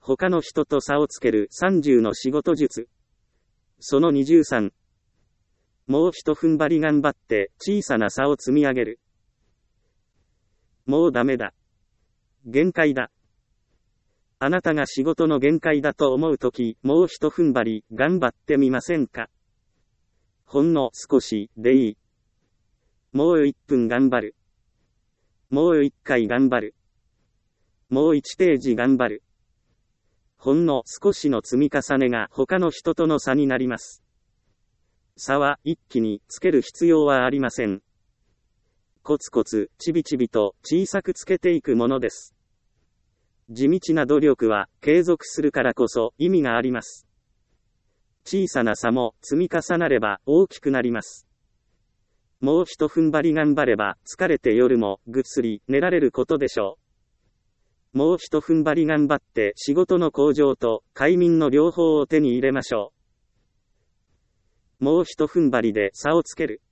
他の人と差をつける30の仕事術。その23。もう一踏ん張り頑張って小さな差を積み上げる。もうダメだ。限界だ。あなたが仕事の限界だと思うとき、もう一踏ん張り頑張ってみませんか？ほんの少しでいい。もう1分頑張る。もう1回頑張る。もう1ページ頑張る。ほんの少しの積み重ねが他の人との差になります。差は一気につける必要はありません。コツコツ、ちびちびと小さくつけていくものです。地道な努力は継続するからこそ意味があります。小さな差も積み重なれば大きくなります。もう一踏ん張り頑張れば疲れて夜もぐっすり寝られることでしょう。もう一踏ん張り頑張って仕事の向上と快眠の両方を手に入れましょう。もう一踏ん張りで差をつける。